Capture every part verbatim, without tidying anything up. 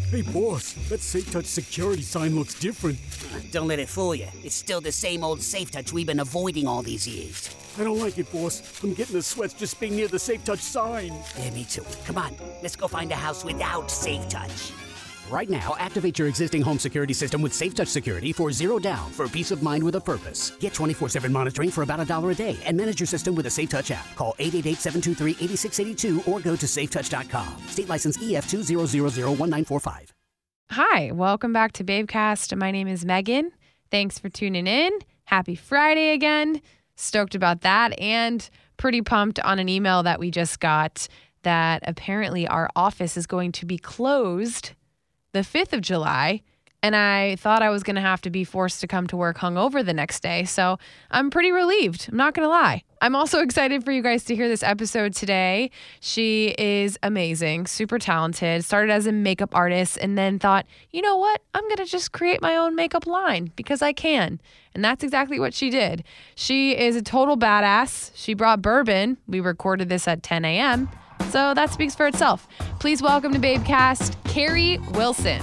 Hey, boss, that SafeTouch security sign looks different. Don't let it fool you. It's still the same old SafeTouch we've been avoiding all these years. I don't like it, boss. I'm getting the sweats just being near the SafeTouch sign. Yeah, me too. Come on, let's go find a house without SafeTouch. Right now, activate your existing home security system with SafeTouch Security for zero down for peace of mind with a purpose. Get twenty-four seven monitoring for about a dollar a day and manage your system with a SafeTouch app. Call eight eight eight, seven two three, eight six eight two or go to safetouch dot com. State license E F two zero zero zero one nine four five. Hi, welcome back to Babecast. My name is Megan. Thanks for tuning in. Happy Friday again. Stoked about that and pretty pumped on an email that we just got that apparently our office is going to be closed the fifth of July, and I thought I was going to have to be forced to come to work hungover the next day, so I'm pretty relieved. I'm not going to lie. I'm also excited for you guys to hear this episode today. She is amazing, super talented, started as a makeup artist, and then thought, you know what? I'm going to just create my own makeup line because I can, and that's exactly what she did. She is a total badass. She brought bourbon. We recorded this at ten a.m., so that speaks for itself. Please welcome to Babecast, Carrie Wilson.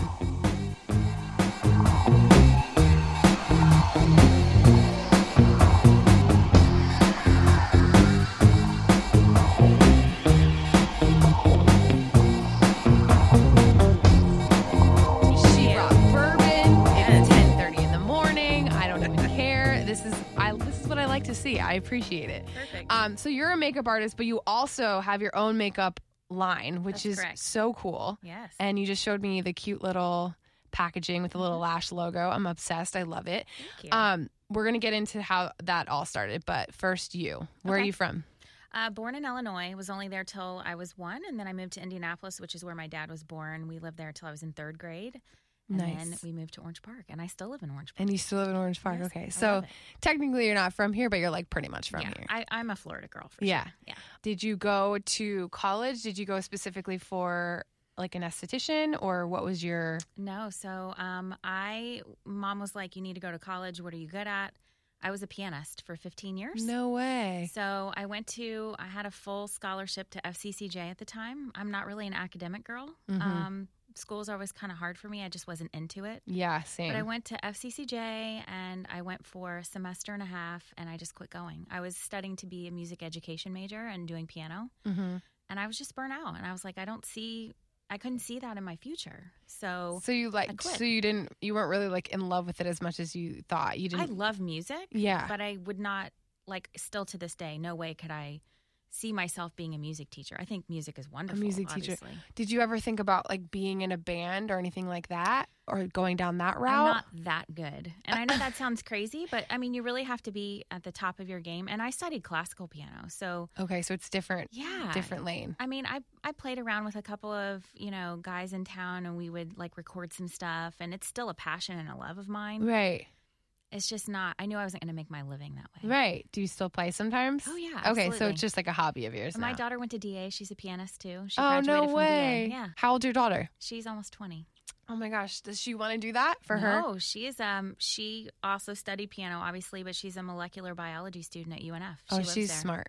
She brought bourbon. It's ten thirty in the morning. I don't even care. This is I. This is what I like to see. I appreciate it. Perfect. Um, so you're a makeup artist, but you also have your own makeup line, which That's is correct. so cool. Yes. And you just showed me the cute little packaging with the little lash logo. I'm obsessed. I love it. Thank you. Um, we're gonna get into how that all started, but first, you. Where are Okay. you from? Uh, born in Illinois, was only there till I was one, and then I moved to Indianapolis, which is where my dad was born. We lived there till I was in third grade, and Nice. then we moved to Orange Park, and I still live in Orange Park. And you still live in Orange Park. Yes, Okay, I so love it. technically you're not from here, but you're like pretty much from yeah, here. I, I'm a Florida girl for Yeah. sure. Yeah. Did you go to college? Did you go specifically for like an esthetician, or what was your? No, so um, I, mom was like, you need to go to college. What are you good at? I was a pianist for fifteen years. No way. So I went to, I had a full scholarship to F C C J at the time. I'm not really an academic girl. Mhm. Um, school's always kind of hard for me. I just wasn't into it. Yeah, same. But I went to F C C J and I went for a semester and a half and I just quit going. I was studying to be a music education major and doing piano. Mhm. And I was just burnt out. And I was like, I don't see, I couldn't see that in my future. So, So you I like, quit. so you didn't, you weren't really like in love with it as much as you thought. You I didn't. love music. Yeah. But I would not, like, still to this day, no way could I see myself being a music teacher. I think music is wonderful. music teacher. obviously. Did you ever think about like being in a band or anything like that, or going down that route? I'm not that good. And I know that sounds crazy, but I mean, you really have to be at the top of your game. And I studied classical piano. So, Okay, so it's different. yeah. Different lane. I mean, I I played around with a couple of, you know, guys in town and we would like record some stuff. And it's still a passion and a love of mine. Right. It's just not, I knew I wasn't going to make my living that way. Right. Do you still play sometimes? Oh, yeah. Okay, so absolutely. it's just like a hobby of yours And my now. daughter went to D A. She's a pianist too. She Oh, graduated no from way. D A. Yeah. How old's your daughter? She's almost twenty. Oh my gosh, does she want to do that for her? No, she is. Um, she also studied piano, obviously, but she's a molecular biology student at U N F. She Oh, lives she's there. smart.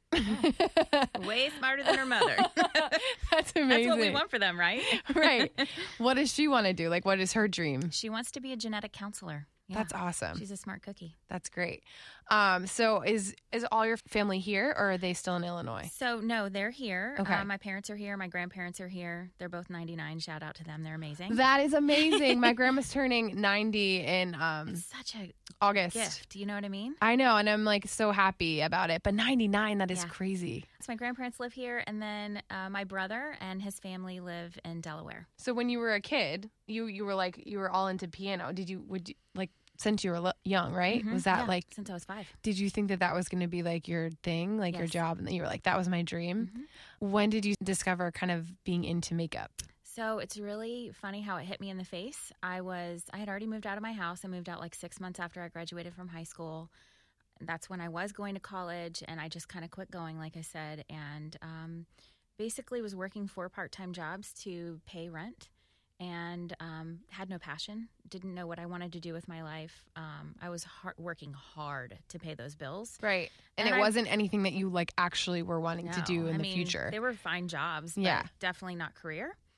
Way smarter than her mother. That's amazing. That's what we want for them, right? Right. What does she want to do? Like, what is her dream? She wants to be a genetic counselor. Yeah. That's awesome. She's a smart cookie. That's great. Um, so is is all your family here, or are they still in Illinois? So, no, they're here. Okay. Uh, my parents are here. My grandparents are here. They're both ninety-nine. Shout out to them. They're amazing. That is amazing. My grandma's turning ninety in um, It's such a August. gift. You know what I mean? I know, and I'm like so happy about it. But ninety-nine, that is Yeah. crazy. So my grandparents live here, and then uh, my brother and his family live in Delaware. So when you were a kid, you you were like you were all into piano. Did you would you, like since you were lo- young, right? Mhm. Was that Yeah, like? since I was five? Did you think that that was going to be like your thing, like your Yes. job, and then you were like, that was my dream? Mhm. When did you discover kind of being into makeup? So it's really funny how it hit me in the face. I was I had already moved out of my house. I moved out like six months after I graduated from high school. That's when I was going to college, and I just kind of quit going, like I said, and um, basically was working four part-time jobs to pay rent, and um, had no passion. Didn't know what I wanted to do with my life. Um, I was hard, working hard to pay those bills. Right. And, And it I- wasn't anything that you like actually were wanting to do No, in I the mean, future. They were fine jobs, but Yeah. definitely not career.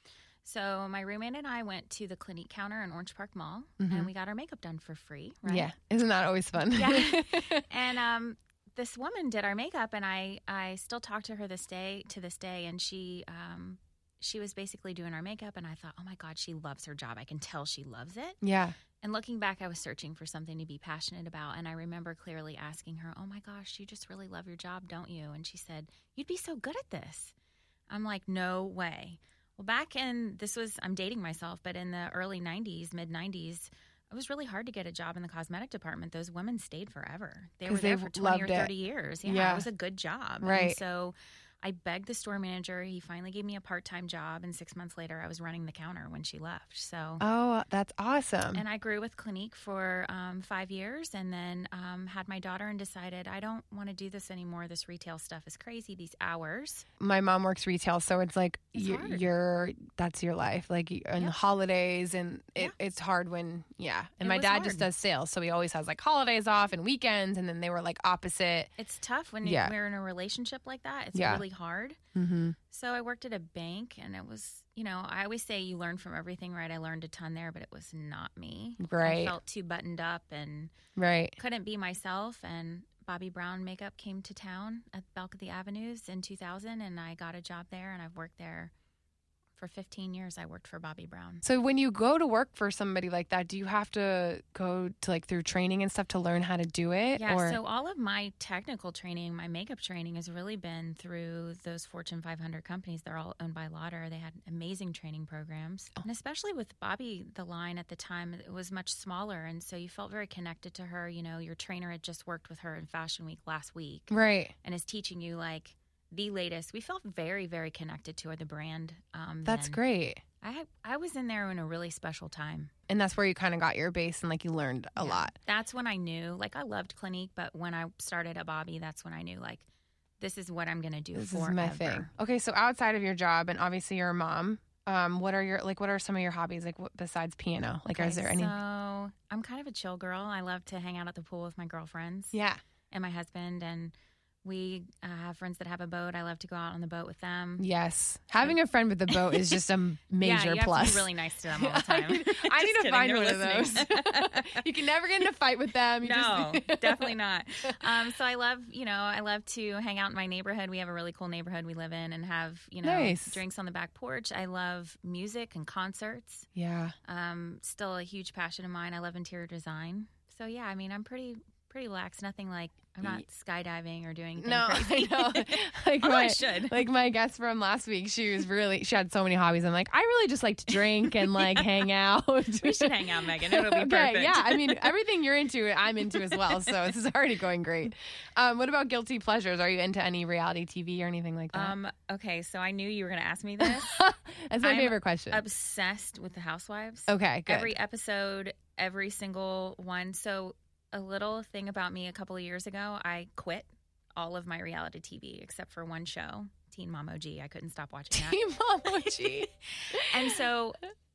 So my roommate and I went to the Clinique counter in Orange Park Mall, Mhm. and we got our makeup done for free, right? Yeah. Isn't that always fun? Yeah. And um, this woman did our makeup, and I, I still talk to her this day, to this day, and she um, she was basically doing our makeup, and I thought, oh my God, she loves her job. I can tell she loves it. Yeah. And looking back, I was searching for something to be passionate about, and I remember clearly asking her, oh my gosh, you just really love your job, don't you? And she said, you'd be so good at this. I'm like, no way. Well, back in, this was, I'm dating myself, but in the early nineties, mid nineties, it was really hard to get a job in the cosmetic department. Those women stayed forever. They were 'Cause there they for twenty or loved it. thirty years. Yeah, Yeah. it was a good job. Right. And so I begged the store manager. He finally gave me a part-time job, and six months later, I was running the counter when she left. So, Oh, that's awesome. and I grew with Clinique for um, five years, and then um, had my daughter and decided I don't want to do this anymore. This retail stuff is crazy. These hours. My mom works retail, so it's like It's you, hard. you're that's your life. Like in the Yep. holidays, and it, Yeah. it's hard when yeah. And It my was dad just hard. does sales, so he always has like holidays off and weekends, and then they were like opposite. It's tough when Yeah. you, we're in a relationship like that. It's Yeah. really hard. Mm-hmm. So I worked at a bank, and it was, you know, I always say you learn from everything, right? I learned a ton there, but it was not me. Right. I felt too buttoned up and Right. couldn't be myself. And Bobbi Brown Makeup came to town at Belk of the Avenues in two thousand, and I got a job there, and I've worked there for fifteen years. I worked for Bobbi Brown. So when you go to work for somebody like that, do you have to go to like through training and stuff to learn how to do it? Yeah, or? so all of my technical training, my makeup training has really been through those Fortune five hundred companies. They're all owned by Lauder. They had amazing training programs. And especially with Bobbi, the line at the time, it was much smaller. And so you felt very connected to her. You know, your trainer had just worked with her in Fashion Week last week Right. and is teaching you like the latest. We felt very, very connected to her, the brand. Um, That's then. great. I, I was in there in a really special time. And that's where you kind of got your base and like you learned a Yeah. lot. That's when I knew, like I loved Clinique, but when I started at Bobbi, that's when I knew like this is what I'm going to do This forever. is my thing. Okay, so outside of your job and obviously you're a mom, um, what are your like? What are some of your hobbies like what, besides piano? Like, Okay, is there any? So I'm kind of a chill girl. I love to hang out at the pool with my girlfriends Yeah. and my husband, and we uh, have friends that have a boat. I love to go out on the boat with them. Yes. Having a friend with a boat is just a major yeah, you plus. have to be really nice to them all the time. I need, I Just need to kidding, find they're one of those. listening. You can never get in a fight with them. You No, just... definitely not. Um, so I love, you know, I love to hang out in my neighborhood. We have a really cool neighborhood we live in and have, you know, Nice. drinks on the back porch. I love music and concerts. Yeah. Um, still a huge passion of mine. I love interior design. So yeah, I mean, I'm pretty pretty lax. Nothing like I'm not skydiving or doing anything No, crazy. I know. Like Although my, I should. Like my guest from last week, she was really, she had so many hobbies. I'm like, I really just like to drink and like hang out. We should hang out, Megan. It'll be okay, perfect. yeah. I mean, everything you're into, I'm into as well. So this is already going great. Um, what about guilty pleasures? Are you into any reality T V or anything like that? Um. Okay. So I knew you were going to ask me this. That's my I'm favorite question. Obsessed with the Housewives. Okay, good. Every episode, every single one. So a little thing about me: a couple of years ago, I quit all of my reality T V except for one show, Teen Mom O G. I couldn't stop watching that. Team Mom O G. And so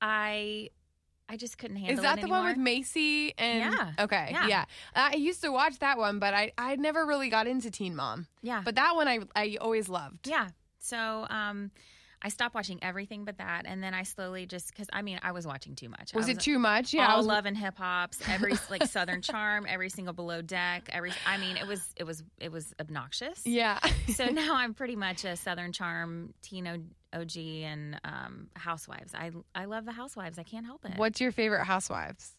I, I just couldn't handle it Is that the one anymore. with Macy and? Yeah. Okay. Yeah. Yeah. I used to watch that one, but I I never really got into Teen Mom. Yeah. But that one I I always loved. Yeah. So um, I stopped watching everything but that, and then I slowly just because I mean I was watching too much. Was I it too much? Yeah. all I was, Love and Hip Hops, every like Southern Charm, every single Below Deck, every. I mean, it was it was it was obnoxious. Yeah. So now I'm pretty much a Southern Charm, Teen O G, and um, Housewives. I I love the Housewives. I can't help it. What's your favorite Housewives?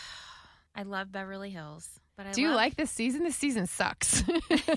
I love Beverly Hills. But I Do you love, like this season? This season sucks.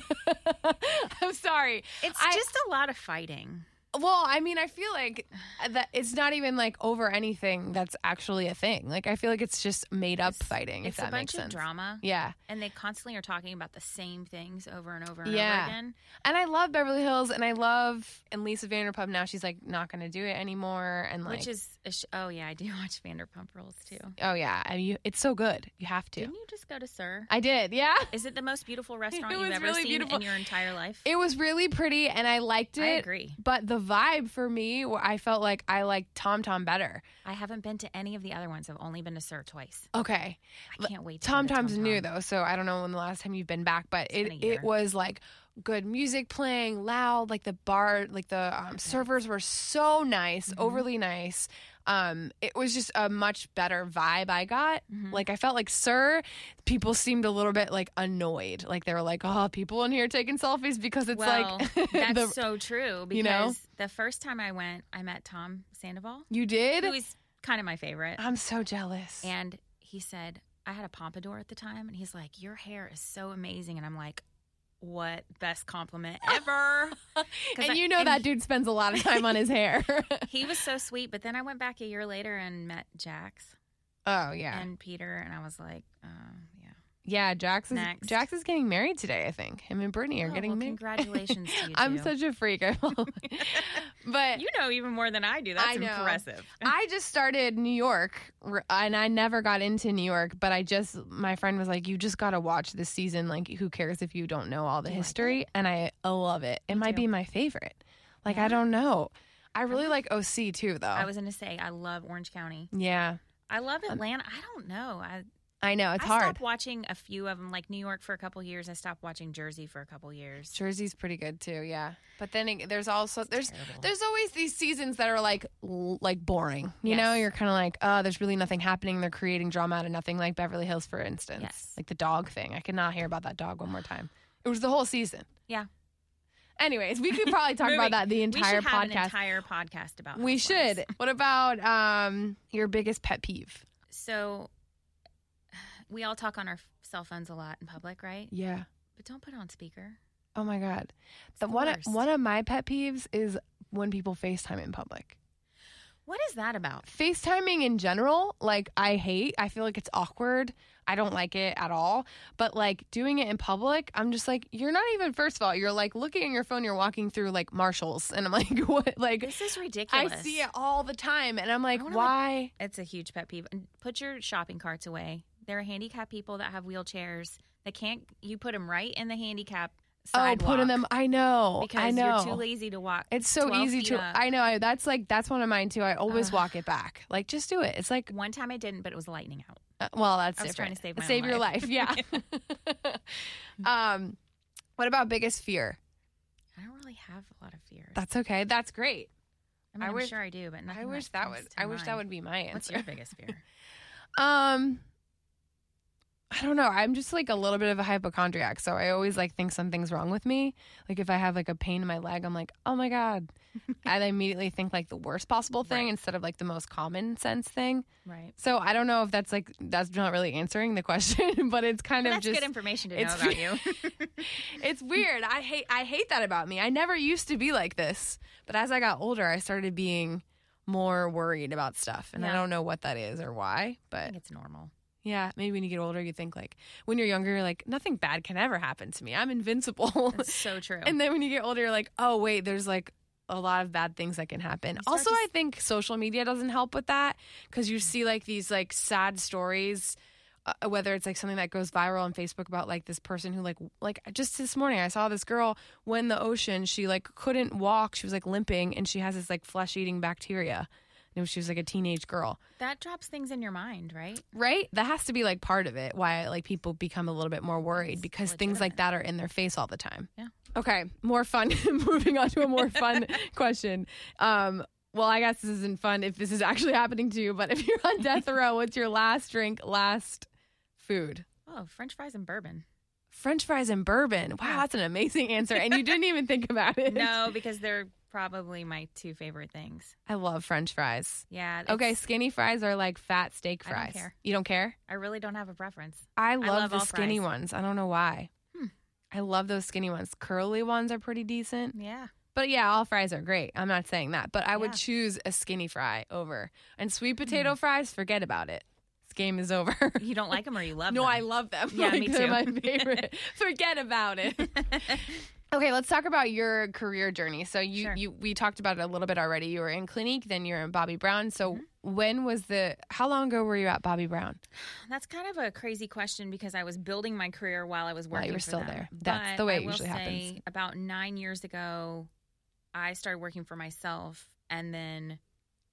I'm sorry. It's I- just a lot of fighting. Well, I mean, I feel like that it's not even like over anything that's actually a thing. Like I feel like it's just made up fighting. It's if that a bunch makes sense. of drama. Yeah. And they constantly are talking about the same things over and over and Yeah. over again. And I love Beverly Hills, and I love and Lisa Vanderpump. Now she's like not going to do it anymore, and like, Which is, a sh- oh yeah, I do watch Vanderpump Rules too. oh yeah, I mean, you, it's so good. You have to. Didn't you just go to Sir? I did, yeah. Is it the most beautiful restaurant It you've was ever really seen beautiful. in your entire life? It was really pretty, and I liked it. I agree. But the vibe for me, I felt like I liked Tom Tom better. I haven't been to any of the other ones. I've only been to Sir twice. Okay. I can't wait to Tom go to Tom's Tom new Tom. though, so I don't know when the last time you've been back, but been it a year. it was like good music playing, loud, like the bar, like the um, servers were so nice, mm-hmm. overly nice. Um, it was just a much better vibe I got. Mm-hmm. Like, I felt like, sir, people seemed a little bit, like, annoyed. Like, they were like, oh, people in here taking selfies because it's well, like... that's the, so true. Because you know? the first time I went, I met Tom Sandoval. You did? Who is kind of my favorite. I'm so jealous. And he said, I had a pompadour at the time, and he's like, your hair is so amazing. And I'm like, what best compliment ever. And I, you know and that dude spends a lot of time on his hair. He was so sweet. But then I went back a year later and met Jax. Oh, yeah. And Peter, and I was like, oh, yeah. Yeah, Jax is, Next. Jax is getting married today, I think. Him and Brittany are Oh, getting well, married. congratulations to you, I'm too. such a freak. But you know even more than I do. That's I know. impressive. I just started New York, and I never got into New York, but I just, my friend was like, you just got to watch this season. Like, who cares if you don't know all the Do you history? like it? And I love it. It Me might too. be my favorite. Like, Yeah. I don't know. I really like O C, too, though. I was going to say, I love Orange County. yeah. I love Atlanta. I don't know. I I know. It's I hard. stopped watching a few of them, like New York for a couple years. I stopped watching Jersey for a couple years. Jersey's pretty good too, yeah. But then it, there's also there's terrible. there's always these seasons that are like l- like boring. You know, Yes. you're kind of like, oh, there's really nothing happening. They're creating drama out of nothing, like Beverly Hills, for instance. Yes. Like the dog thing. I could not hear about that dog one more time. It was the whole season. Yeah. Anyways, we could probably talk about that the entire we should have podcast. an entire podcast about we housewives. should. What about um your biggest pet peeve? So we all talk on our cell phones a lot in public, right? Yeah. But don't put it on speaker. Oh my god. It's The the one worst. one of my pet peeves is when people FaceTime in public. What is that about? FaceTiming in general, like, I hate. I feel like it's awkward. I don't like it at all. But, like, doing it in public, I'm just like, you're not even, first of all, you're, like, looking at your phone, you're walking through, like, Marshalls. And I'm like, what? Like, This is I ridiculous. see it all the time. And I'm like, I wanna, why? It's a huge pet peeve. And put your shopping carts away. There are handicapped people that have wheelchairs. They can't. You put them right in the handicap sidewalk. Oh, putting them, I know. because I know. you're too lazy to walk. It's so twelve easy feet to, up. I know. I, that's, like, that's one of mine, too. I always Ugh. walk it back. Like, just do it. It's like, One time I didn't, but it was lightning out. Uh, well, that's I was different. trying to save my own save your life. life. Yeah. um, what about biggest fear? I don't really have a lot of fears. That's okay. That's great. I mean, I I'm wish- sure I do, but nothing I wish that, that comes would. to I wish that mind. would be my answer. What's your biggest fear? Um, I don't know. I'm just like a little bit of a hypochondriac, so I always like think something's wrong with me. Like if I have like a pain in my leg, I'm like, oh my god, and I immediately think like the worst possible thing Right. instead of like the most common sense thing. Right. So I don't know if that's like that's not really answering the question, but it's kind But of that's just good information to know it's about you. it's weird. I hate I hate that about me. I never used to be like this, but as I got older, I started being more worried about stuff, and I Yeah. don't know what that is or why. I But think it's normal. yeah, maybe when you get older, you think like when you're younger, you're like nothing bad can ever happen to me. I'm invincible. That's so true. And then when you get older, you're like, oh wait, there's like a lot of bad things that can happen. You start Also, to I s- think social media doesn't help with that because you see like these like sad stories, uh, whether it's like something that goes viral on Facebook about like this person who like like just this morning I saw this girl win the ocean. She like couldn't walk. She was like limping, and she has this like flesh eating bacteria. And she was like a teenage girl. that drops things in your mind, right? Right? That has to be like part of it. Why like people become a little bit more worried It's because things like legitimate. that are in their face all the time. Yeah. Okay, more fun. Moving on to a more fun question. Um, well, I guess this isn't fun if this is actually happening to you, but if you're on death row, what's your last drink, last food? Oh, French fries and bourbon. French fries and bourbon. Wow, Yeah. that's an amazing answer. And you didn't even think about it. No, because they're probably my two favorite things. I love French fries. Yeah. Okay, it's- skinny fries are like fat steak I don't fries. care. You don't care? I really don't have a preference. I love, love the all skinny fries. ones. I don't know why. Hmm. I love those skinny ones. Curly ones are pretty decent. Yeah. But yeah, all fries are great. I'm not saying that. But I would Yeah. choose a skinny fry over. And sweet potato fries, forget about it. This game is over. You don't like them or you love no, them? I love them. Yeah, Like, me they're too. my favorite. Forget about it. Okay, let's talk about your career journey. So you, Sure. you we talked about it a little bit already. You were in Clinique, then you're in Bobby Brown. So Mm-hmm. when was the how long ago were you at Bobby Brown? That's kind of a crazy question because I was building my career while I was While working you were for still them. there. That's But the way I it will usually say happens. About nine years ago, I started working for myself, and then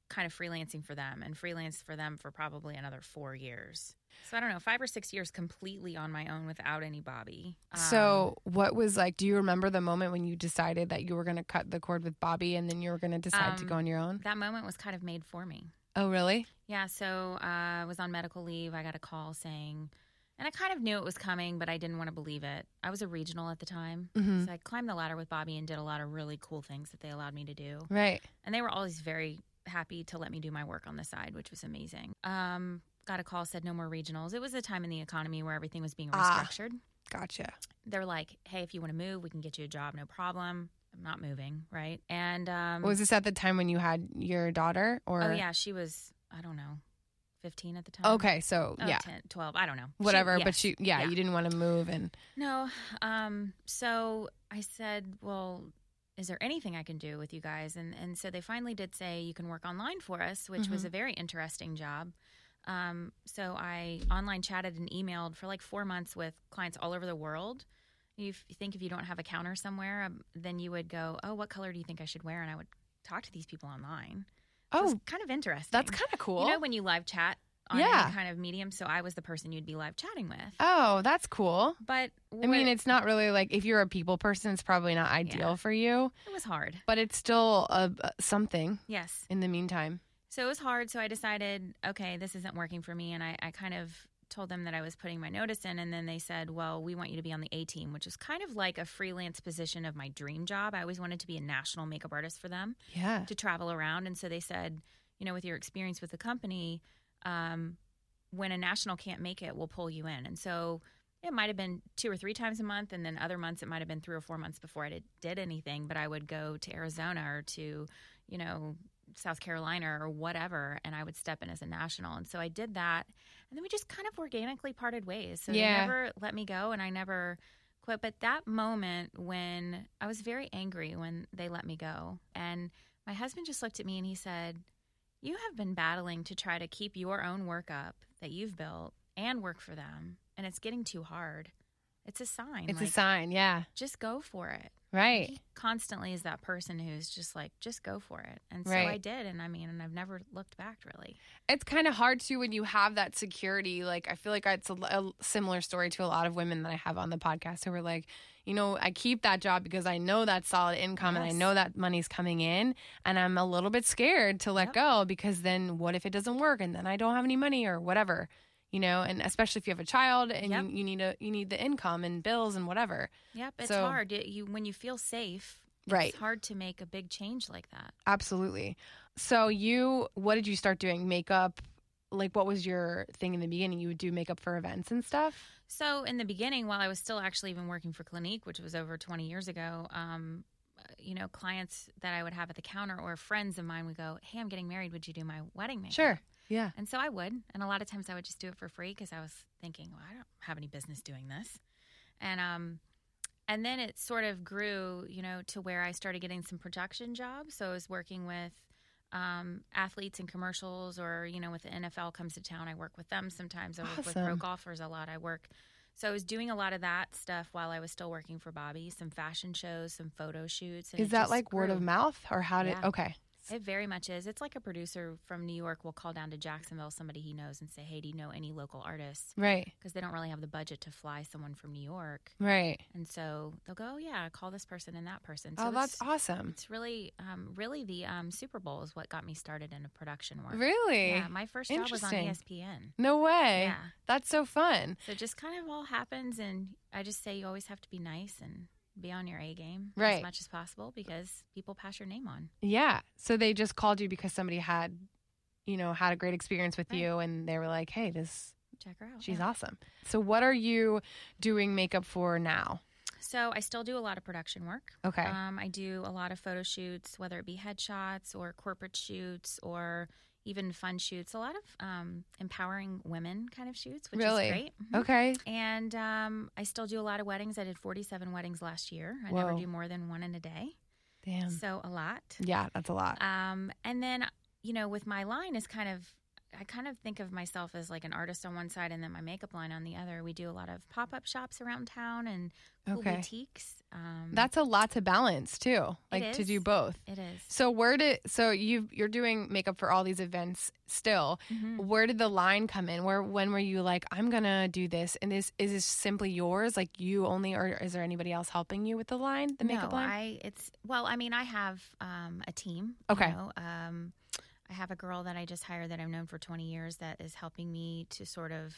kind of freelancing for them and freelanced for them for probably another four years. So I don't know, five or six years completely on my own without any Bobby. Um, So what was like, do you remember the moment when you decided that you were going to cut the cord with Bobby and then you were going to decide um, to go on your own? That moment was kind of made for me. Oh, really? Yeah, so uh, I was on medical leave. I got a call saying, and I kind of knew it was coming, but I didn't want to believe it. I was a regional at the time. Mm-hmm. So I climbed the ladder with Bobby and did a lot of really cool things that they allowed me to do. Right. And they were always very happy to let me do my work on the side, which was amazing. Um, got a call, said no more regionals. It was a time in the economy where everything was being restructured. Ah, gotcha. They're like, hey, if you want to move, we can get you a job, no problem. I'm not moving, right? And um, Was this at the time when you had your daughter? Or oh, yeah, she was, I don't know, fifteen at the time. Okay, so Oh, yeah. ten, twelve, I don't know. Whatever, She- but yes. she, yeah, Yeah. you didn't want to move and No. Um, so I said, well, is there anything I can do with you guys? And and so they finally did say you can work online for us, which was a very interesting job. Um, so I online chatted and emailed for like four months with clients all over the world. You, f- you think if you don't have a counter somewhere, um, then you would go, oh, what color do you think I should wear? And I would talk to these people online. So it was oh, kind of interesting. that's kind of cool. You know when you live chat on Yeah. any kind of medium? So I was the person you'd be live chatting with. Oh, that's cool. But I mean, it's not really like, if you're a people person, it's probably not ideal Yeah. for you, it was hard. but it's still a, a- something Yes. in the meantime. So it was hard. So I decided, okay, this isn't working for me. And I, I kind of told them that I was putting my notice in. And then they said, well, we want you to be on the A team, which is kind of like a freelance position of my dream job. I always wanted to be a national makeup artist for them, Yeah. to travel around. And so they said, you know, with your experience with the company, um, when a national can't make it, we'll pull you in. And so it might have been two or three times a month. And then other months, it might have been three or four months before I did, did anything. But I would go to Arizona or to, you know, South Carolina or whatever, and I would step in as a national. And so I did that. And then we just kind of organically parted ways. So Yeah. they never let me go and I never quit. But that moment when I was very angry when they let me go, and my husband just looked at me and he said, you have been battling to try to keep your own work up that you've built and work for them, and it's getting too hard. It's a sign. It's like, a sign. Yeah. just go for it. Right. He constantly is that person who's just like, just go for it. And so Right. I did. And I mean, and I've never looked back really. It's kind of hard too when you have that security. Like, I feel like it's a, a similar story to a lot of women that I have on the podcast who are like, you know, I keep that job because I know that's solid income and I Yes. know that money's coming in, and I'm a little bit scared to let Yep. go because then what if it doesn't work and then I don't have any money or whatever, you know, and especially if you have a child and Yep. you, you need a you need the income and bills and whatever. Yep. It's So- hard. It, you when you feel safe, Right. it's hard to make a big change like that. Absolutely. So you, what did you start doing? Makeup? Like, what was your thing in the beginning? You would do makeup for events and stuff? So in the beginning, while I was still actually even working for Clinique, which was over twenty years ago, um, you know, clients that I would have at the counter or friends of mine would go, hey, I'm getting married. Would you do my wedding makeup? Sure. Yeah. And so I would. And a lot of times I would just do it for free because I was thinking, well, I don't have any business doing this. And um, and then it sort of grew, you know, to where I started getting some production jobs. So I was working with um, athletes in commercials, or, you know, with the N F L comes to town, I work with them sometimes. I work with pro Awesome. golfers a lot. I work. So I was doing a lot of that stuff while I was still working for Bobby, some fashion shows, some photo shoots. And Is it that just like word grew. of mouth or how did, Yeah. okay. It very much is. It's like a producer from New York will call down to Jacksonville, somebody he knows, and say, hey, do you know any local artists? Right. Because they don't really have the budget to fly someone from New York. Right. And so they'll go, oh, yeah, call this person and that person. So Oh, it's, that's awesome. it's really, um, really the um, Super Bowl is what got me started in production work. Really? Yeah, my first job was on Interesting. E S P N. No way. Yeah. That's so fun. So it just kind of all happens, and I just say you always have to be nice and be on your A game Right. as much as possible because people pass your name on. Yeah. So they just called you because somebody had, you know, had a great experience with Right. you and they were like, hey, this, Check her out. she's yeah. awesome. So what are you doing makeup for now? So I still do a lot of production work. Okay. Um, I do a lot of photo shoots, whether it be headshots or corporate shoots or even fun shoots. A lot of um, empowering women kind of shoots, which Really? is great. Mhm. Okay. And um, I still do a lot of weddings. I did forty-seven weddings last year. I never Whoa. do more than one in a day. Damn. So a lot. Yeah, that's a lot. Um, and then, you know, with my line is kind of, I kind of think of myself as like an artist on one side and then my makeup line on the other. We do a lot of pop-up shops around town and cool Okay. boutiques. Um, That's a lot to balance too, like to is. do both. it is. So where did so you you're doing makeup for all these events still? Mm-hmm. Where did the line come in? Where when were you like, I'm gonna do this? And is is this simply yours? Like you only, or is there anybody else helping you with the line, the makeup no, line? I it's well, I mean, I have um, a team. Okay. You know, um, I have a girl that I just hired that I've known for twenty years that is helping me to sort of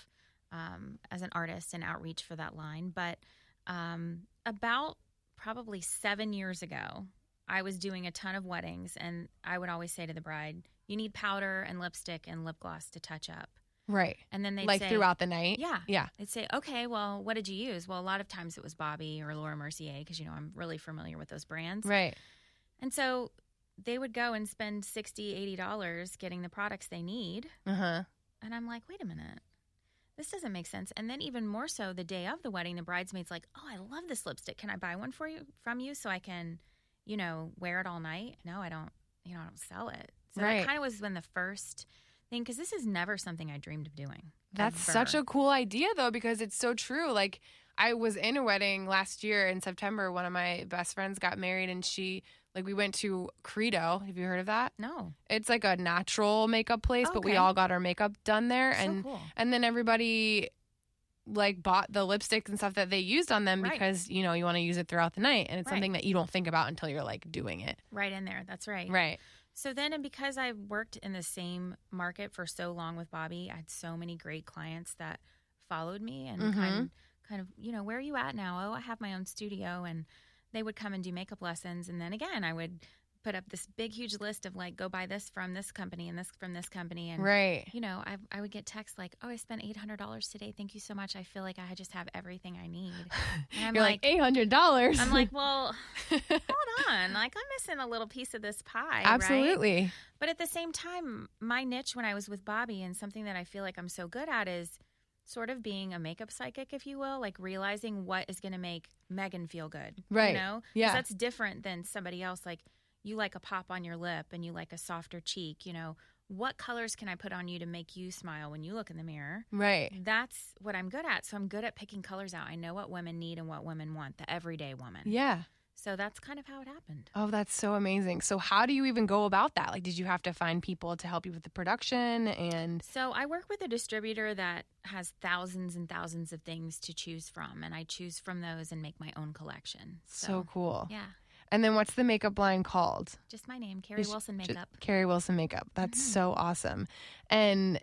um, as an artist and outreach for that line. But um, about probably seven years ago, I was doing a ton of weddings, and I would always say to the bride, "You need powder and lipstick and lip gloss to touch up." Right. And then they'd Like say, throughout the night. Yeah. Yeah. They'd say, okay, well, what did you use? Well, a lot of times it was Bobbi or Laura Mercier because, you know, I'm really familiar with those brands. Right. And so they would go and spend sixty dollars, eighty dollars getting the products they need. Uh huh. And I'm like, wait a minute. This doesn't make sense. And then even more so, the day of the wedding, the bridesmaid's like, oh, I love this lipstick. Can I buy one for you from you so I can, you know, wear it all night? No, I don't, you know, I don't sell it. So Right. that kind of was when the first thing, because this is never something I dreamed of doing. That's ever. such a cool idea, though, because it's so true. Like, I was in a wedding last year in September. One of my best friends got married, and she, like, we went to Credo. Have you heard of that? No. It's like a natural makeup place, but we Okay. all got our makeup done there. So and cool. and then everybody, like, bought the lipsticks and stuff that they used on them Right. because, you know, you want to use it throughout the night. And it's Right. something that you don't think about until you're, like, doing it. Right in there. That's right. Right. So then, and because I worked in the same market for so long with Bobbi, I had so many great clients that followed me and Mhm. kind of, kind of, you know, where are you at now? Oh, I have my own studio, and they would come and do makeup lessons, and then again, I would put up this big, huge list of like, go buy this from this company and this from this company, and Right. you know, I I would get texts like, oh, I spent eight hundred dollars today. Thank you so much. I feel like I just have everything I need. And I'm You're like, eight hundred dollars. I'm like, well, hold on. Like, I'm missing a little piece of this pie. Right? Absolutely. But at the same time, my niche when I was with Bobbi, and something that I feel like I'm so good at, is sort of being a makeup psychic, if you will, like realizing what is going to make Megan feel good. Right. You know? 'Cause Yeah. that's different than somebody else. Like, you like a pop on your lip and you like a softer cheek. You know, what colors can I put on you to make you smile when you look in the mirror? Right. That's what I'm good at. So I'm good at picking colors out. I know what women need and what women want, the everyday woman. Yeah. So that's kind of how it happened. Oh, that's so amazing. So how do you even go about that? Like, did you have to find people to help you with the production? And So I work with a distributor that has thousands and thousands of things to choose from, and I choose from those and make my own collection. so cool. Yeah, And then what's the makeup line called? just my name, Carrie Just- Wilson just Makeup. Carrie Wilson Makeup. That's Mhm. so awesome. And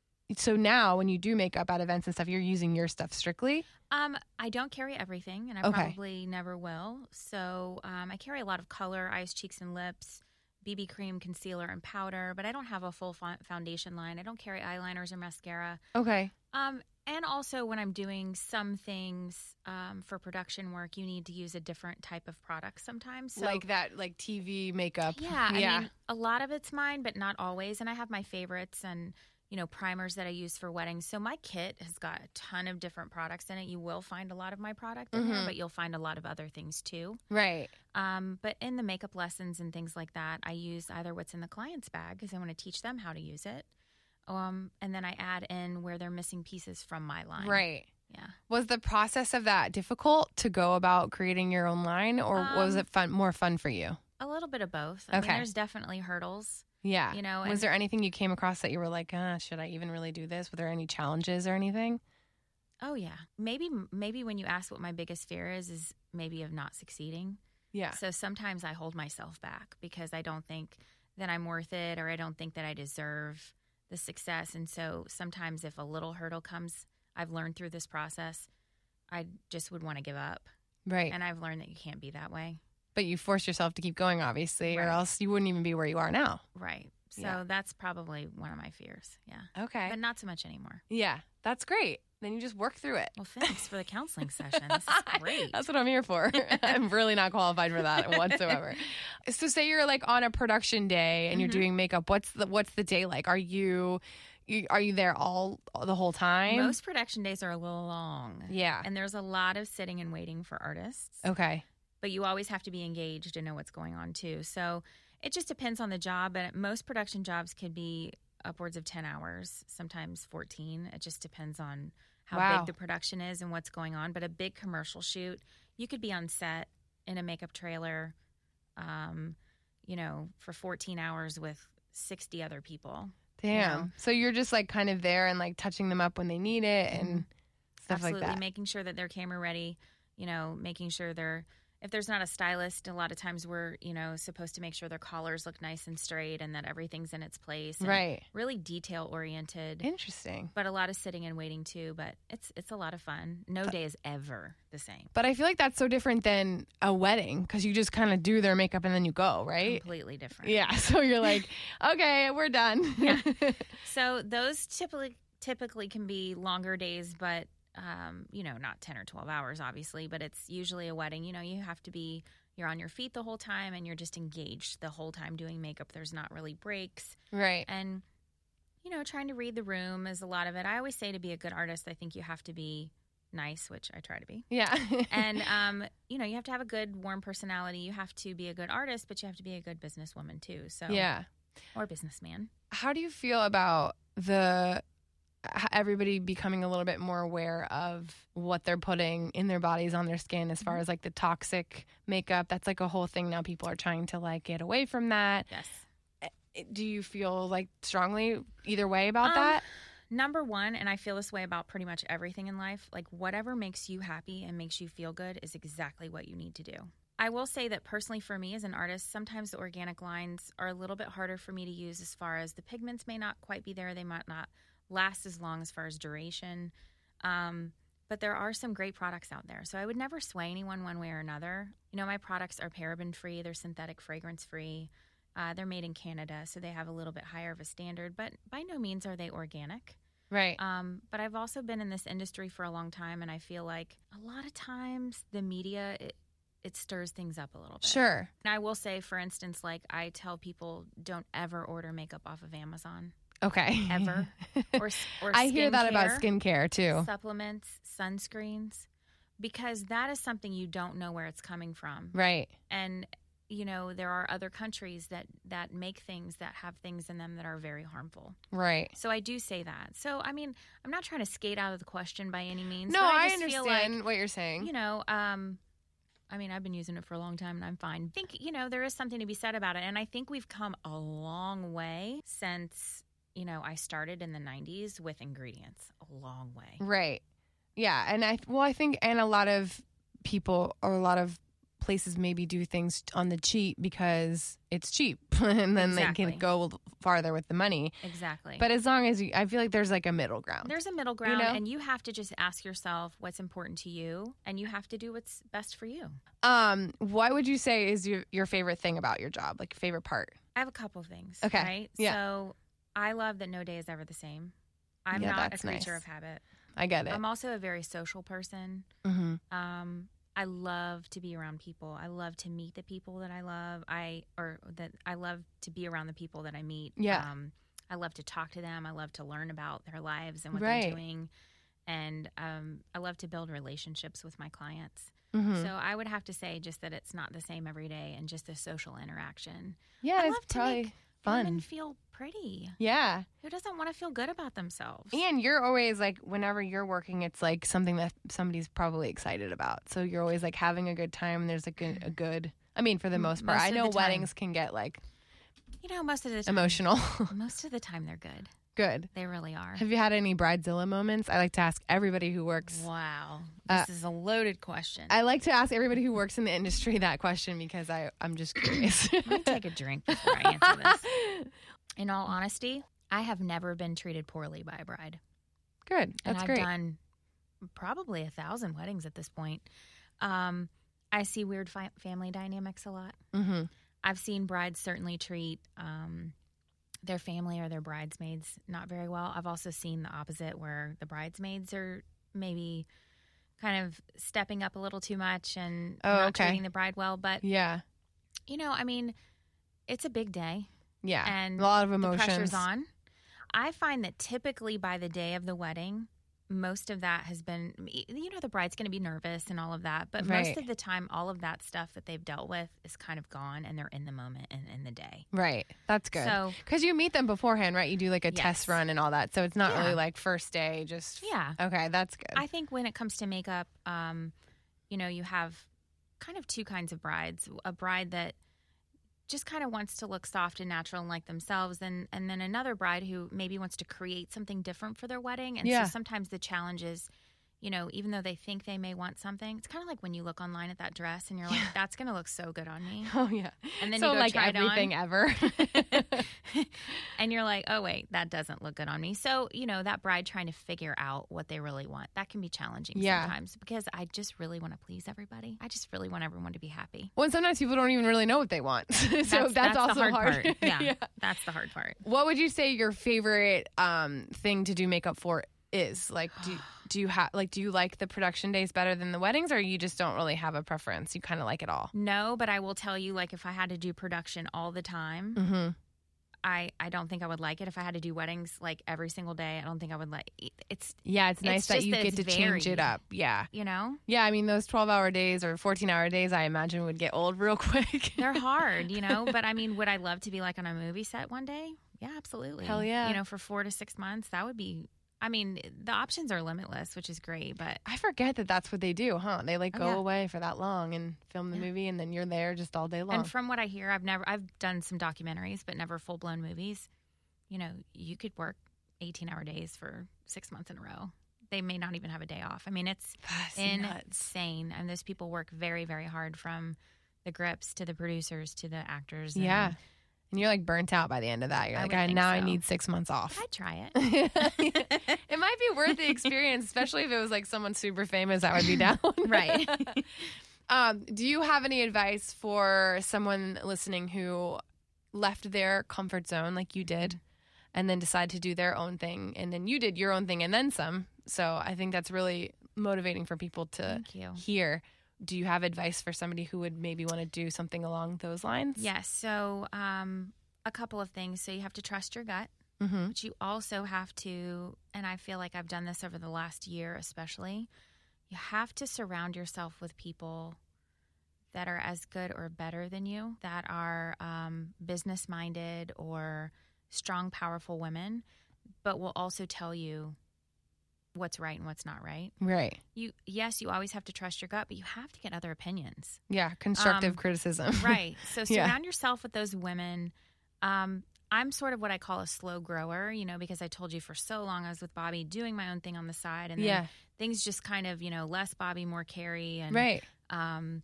so now when you do makeup at events and stuff, you're using your stuff strictly? Um, I don't carry everything, and I Okay. probably never will. So um, I carry a lot of color, eyes, cheeks, and lips, B B cream, concealer, and powder. But I don't have a full fo- foundation line. I don't carry eyeliners or mascara. Okay. Um, and also when I'm doing some things um, for production work, you need to use a different type of product sometimes. So, like that, like T V makeup. yeah, I yeah. mean, a lot of it's mine, but not always. And I have my favorites and, you know, primers that I use for weddings. So my kit has got a ton of different products in it. You will find a lot of my product in Mhm. there, but you'll find a lot of other things too. Right. Um, but in the makeup lessons and things like that, I use either what's in the client's bag because I want to teach them how to use it. Um, and then I add in where they're missing pieces from my line. Right. Yeah. Was the process of that difficult to go about creating your own line, or was Um, it fun, more fun for you? A little bit of both. I Okay. mean, there's definitely hurdles. Yeah. you know, was and- there anything you came across that you were like, uh, should I even really do this? Were there any challenges or anything? Oh, yeah. Maybe maybe when you ask what my biggest fear is, is maybe of not succeeding. Yeah. So sometimes I hold myself back because I don't think that I'm worth it, or I don't think that I deserve the success. And so sometimes if a little hurdle comes, I've learned through this process, I just would want to give up. Right. And I've learned that you can't be that way. But you force yourself to keep going, obviously, or Right. else you wouldn't even be where you are now. Right. So Yeah. that's probably one of my fears. Yeah. Okay. But not so much anymore. Yeah. That's great. Then you just work through it. Well, thanks for the counseling session. This is great. That's what I'm here for. I'm really not qualified for that whatsoever. So say you're like on a production day and you're Mhm. doing makeup. What's the what's the day like? Are you, you are you there all the whole time? Most production days are a little long. Yeah. And there's a lot of sitting and waiting for artists. Okay. But you always have to be engaged and know what's going on too. So it just depends on the job. But most production jobs could be upwards of ten hours, sometimes fourteen. It just depends on how Wow. big the production is and what's going on. But a big commercial shoot, you could be on set in a makeup trailer, um, you know, for fourteen hours with sixty other people. Damn. You know? So you're just like kind of there and like touching them up when they need it and Mm-hmm. stuff Absolutely. like that. Making sure that they're camera ready, you know, making sure they're, if there's not a stylist, a lot of times we're, you know, supposed to make sure their collars look nice and straight and that everything's in its place. And Right. Really detail oriented. Interesting. But a lot of sitting and waiting too. But it's it's a lot of fun. No day is ever the same. But I feel like that's so different than a wedding because you just kind of do their makeup and then you go, right? Completely different. Yeah. So you're like, okay, we're done. Yeah. So those typically typically can be longer days, but um, you know, not ten or twelve hours, obviously. But it's usually a wedding. You know, you have to be. You're on your feet the whole time, and you're just engaged the whole time doing makeup. There's not really breaks. Right. And, you know, trying to read the room is a lot of it. I always say to be a good artist, I think you have to be nice, which I try to be. Yeah. And, um, you know, you have to have a good, warm personality. You have to be a good artist, but you have to be a good businesswoman too. So yeah. Or businessman. How do you feel about the h- everybody becoming a little bit more aware of what they're putting in their bodies, on their skin, as far Mm-hmm. as like the toxic makeup? That's like a whole thing now. People are trying to like get away from that. Yes. Do you feel like strongly either way about Um, that? Number one, and I feel this way about pretty much everything in life, like whatever makes you happy and makes you feel good is exactly what you need to do. I will say that personally for me as an artist, sometimes the organic lines are a little bit harder for me to use as far as the pigments may not quite be there. They might not last as long as far as duration. Um, but there are some great products out there. So I would never sway anyone one way or another. You know, my products are paraben free. They're synthetic fragrance free. Uh, they're made in Canada, so they have a little bit higher of a standard, but by no means are they organic. Right. Um, but I've also been in this industry for a long time, and I feel like a lot of times the media, it, it stirs things up a little bit. Sure. And I will say, for instance, like I tell people, don't ever order makeup off of Amazon. Okay. Ever. or, or I hear that about skincare, skincare too. Supplements, sunscreens, because that is something you don't know where it's coming from. Right. And you know, there are other countries that, that make things that have things in them that are very harmful. Right. So I do say that. So, I mean, I'm not trying to skate out of the question by any means. No, but I, I, just feel understand like, what you're saying. you know, um, I mean, I've been using it for a long time and I'm fine. I think, you know, there is something to be said about it. And I think we've come a long way since, you know, I started in the nineties with ingredients. A long way. Right. Yeah. And I, well, I think, and a lot of people or a lot of places maybe do things on the cheap because it's cheap and then Exactly. they can go farther with the money. Exactly. But as long as you, I feel like there's like a middle ground. There's a middle ground, know? and you have to just ask yourself what's important to you, and you have to do what's best for you. Um, what would you say is your, your favorite thing about your job? Like your favorite part? I have a couple things. Okay. Right? Yeah. So I love that no day is ever the same. I'm Yeah, not a that's creature nice. of habit. I get it. I'm also a very social person. mm-hmm. Um, I love to be around people. I love to meet the people that I love. I or that I love to be around the people that I meet. Yeah. Um, I love to talk to them. I love to learn about their lives and what Right. they're doing. And um, I love to build relationships with my clients. Mm-hmm. So I would have to say just that it's not the same every day and just a social interaction. Yeah, I it's love to probably make fun. women feel pretty. Yeah. Who doesn't want to feel good about themselves? And you're always like, whenever you're working, it's like something that somebody's probably excited about. So you're always like having a good time. And there's like a, a good, I mean, for the most part, Most I of know the time. weddings can get like You know, most of the time, emotional. most of the time they're good. Good. They really are. Have you had any bridezilla moments? I like to ask everybody who works. Wow. Uh, This is a loaded question. I like to ask everybody who works in the industry that question because I, I'm just curious. Let me take a drink before I answer this. In all honesty, I have never been treated poorly by a bride. Good. And That's I've great. done probably a thousand weddings at this point. Um, I see weird fi- family dynamics a lot. Mm-hmm. I've seen brides certainly treat um, their family or their bridesmaids not very well. I've also seen the opposite where the bridesmaids are maybe kind of stepping up a little too much and Oh, not okay. treating the bride well. But, Yeah. you know, I mean, it's a big day. Yeah. And a lot of the emotions. pressure's on. I find that typically by the day of the wedding, most of that has been, you know, the bride's going to be nervous and all of that. But Right. most of the time, all of that stuff that they've dealt with is kind of gone and they're in the moment and in the day. Right. That's good. So- Because you meet them beforehand, right? You do like a Yes. test run and all that. So it's not Yeah. really like first day, just. Yeah. Okay. That's good. I think when it comes to makeup, um, you know, you have kind of two kinds of brides. A bride that just kind of wants to look soft and natural and like themselves, and and then another bride who maybe wants to create something different for their wedding. And Yeah. so sometimes the challenge is, you know, even though they think they may want something, it's kind of like when you look online at that dress and you're like, that's going to look so good on me. oh, yeah. And then so you go like try it on. everything ever. And you're like, oh, wait, that doesn't look good on me. So, you know, that bride trying to figure out what they really want, that can be challenging Yeah. sometimes because I just really want to please everybody. I just really want everyone to be happy. Well, and sometimes people don't even really know what they want. so that's, That's, that's also the hard, part. Yeah, yeah. that's the hard part. What would you say your favorite um, thing to do makeup for is? Like, do do you have like do you like the production days better than the weddings, or you just don't really have a preference? You kind of like it all. No, but I will tell you, like, if I had to do production all the time, Mm-hmm. I, I don't think I would like it. If I had to do weddings like every single day, I don't think I would like it. It's, Yeah, it's nice It's that just you that get to it's change it varied. up. Yeah, you know, yeah. I mean, those twelve-hour days or fourteen-hour days, I imagine would get old real quick. they're hard, you know, but I mean, would I love to be like on a movie set one day? Yeah, absolutely. Hell yeah. You know, for four to six months, that would be, I mean, the options are limitless, which is great, but I forget that that's what they do, huh? They like Oh, go yeah. away for that long and film the Yeah. movie, and then you're there just all day long. and from what I hear, I've never, I've done some documentaries, but never full blown movies. You know, you could work eighteen hour days for six months in a row. They may not even have a day off. I mean, it's That's nuts. insane. And those people work very, very hard, from the grips to the producers to the actors. and Yeah. And you're like burnt out by the end of that. You're I like, would I, think now I so. need six months off. I'd try it. It might be worth the experience, especially if it was like someone super famous. I would be down. Right. Um, do you have any advice for someone listening who left their comfort zone like you did and then decided to do their own thing, and then you did your own thing and then some? So I think that's really motivating for people to Thank you. hear. Do you have advice for somebody who would maybe want to do something along those lines? Yes. So, um, a couple of things. So, you have to trust your gut, Mm-hmm. but you also have to, and I feel like I've done this over the last year especially, you have to surround yourself with people that are as good or better than you, that are um, business minded or strong, powerful women, but will also tell you what's right and what's not right. Right. You, yes, you always have to trust your gut, but you have to get other opinions. Yeah. Constructive Um, criticism. Right. So Yeah. surround yourself with those women. Um, I'm sort of what I call a slow grower, you know, because I told you for so long I was with Bobby doing my own thing on the side, and then Yeah. things just kind of, you know, less Bobby, more Carrie, and Right. um,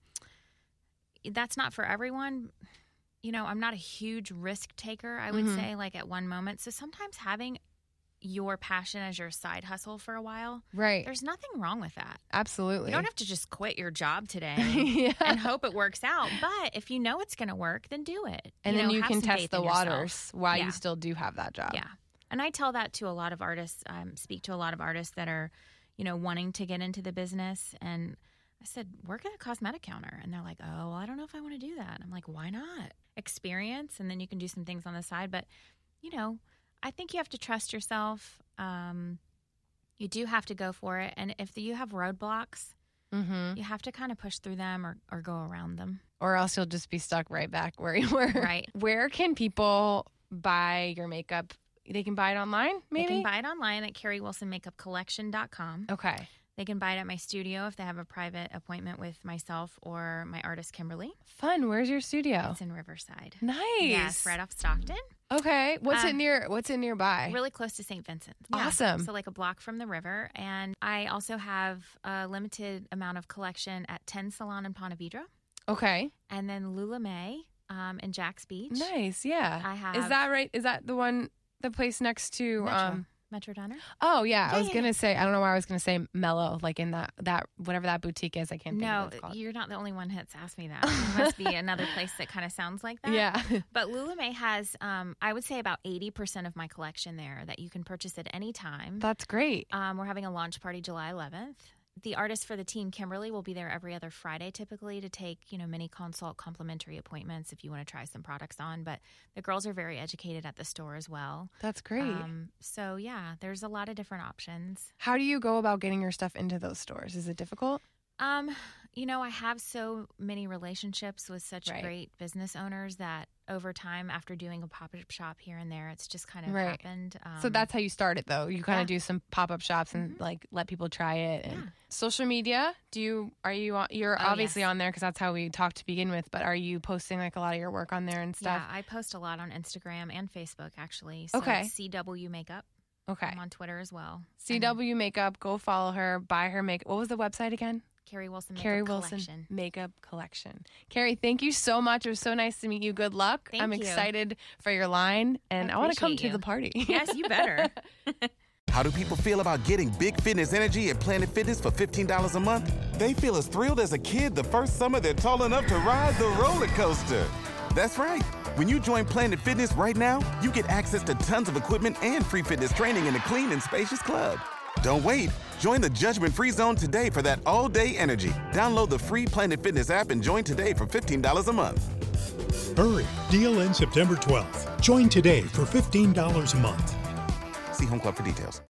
that's not for everyone. You know, I'm not a huge risk taker, I would Mhm. say, like at one moment. So sometimes having your passion as your side hustle for a while, Right. there's nothing wrong with that. Absolutely. You don't have to just quit your job today yeah. and hope it works out. But if you know it's going to work, then do it. And then know, you have can some test faith the in yourself. waters while Yeah. you still do have that job. Yeah. And I tell that to a lot of artists. Um, speak to a lot of artists that are, you know, wanting to get into the business. And I said, work at a cosmetic counter. And they're like, oh, well, I don't know if I want to do that. I'm like, why not? Experience, and then you can do some things on the side. But, you know, I think you have to trust yourself. Um, you do have to go for it. And if you have roadblocks, Mm-hmm. you have to kind of push through them or, or go around them. Or else you'll just be stuck right back where you were. Right. Where can people buy your makeup? They can buy it online, maybe? They can buy it online at carrie wilson makeup collection dot com. Okay. They can buy it at my studio if they have a private appointment with myself or my artist, Kimberly. Fun. Where's your studio? It's in Riverside. Nice. Yes, right off Stockton. Okay. What's it Um, near? What's it nearby? Really close to Saint Vincent. Awesome. So like a block from the river. And I also have a limited amount of collection at ten Salon in Ponte Vedra. Okay. And then Lula May um, in Jack's Beach. Nice. Yeah. I have- Is that right? Is that the one, the place next to? Metro. um Metro Diner. Oh yeah. I Yeah, was yeah, gonna say. I don't know why I was gonna say Mellow, like in that that whatever that boutique is. I can't think No, of what it's called. you're not the only one that's asked me that. There must be another place that kind of sounds like that. Yeah. But Lula May has, um, I would say, about eighty percent of my collection there that you can purchase at any time. That's great. Um, we're having a launch party July eleventh. the artist for the team, Kimberly, will be there every other Friday typically to take, you know, mini consult complimentary appointments if you want to try some products on. But the girls are very educated at the store as well. That's great. Um, so, yeah, there's a lot of different options. How do you go about getting your stuff into those stores? Is it difficult? Um, you know, I have so many relationships with such Right. great business owners that over time, after doing a pop-up shop here and there, it's just kind of Right. happened. Um, So that's how you start it, though. You kind yeah. of do some pop-up shops and like let people try it. And Yeah. social media, do you are you on, you're Oh, obviously yes. on there because that's how we talked to begin with. But are you posting like a lot of your work on there and stuff? Yeah, I post a lot on Instagram and Facebook, actually. So Okay. it's C W Makeup. Okay. I'm on Twitter as well. C W Makeup, go follow her, buy her makeup. What was the website again? Carrie Wilson Makeup Carrie Wilson Collection. Makeup Collection. Carrie, thank you so much. It was so nice to meet you. Good luck. Thank I'm you. excited for your line, and I, want to come appreciate to you. the party. Yes, you better. How do people feel about getting big fitness energy at Planet Fitness for fifteen dollars a month? They feel as thrilled as a kid the first summer they're tall enough to ride the roller coaster. That's right. When you join Planet Fitness right now, you get access to tons of equipment and free fitness training in a clean and spacious club. Don't wait. Join the judgment-free zone today for that all-day energy. Download the free Planet Fitness app and join today for fifteen dollars a month. Hurry, deal ends September twelfth. Join today for fifteen dollars a month. See Home Club for details.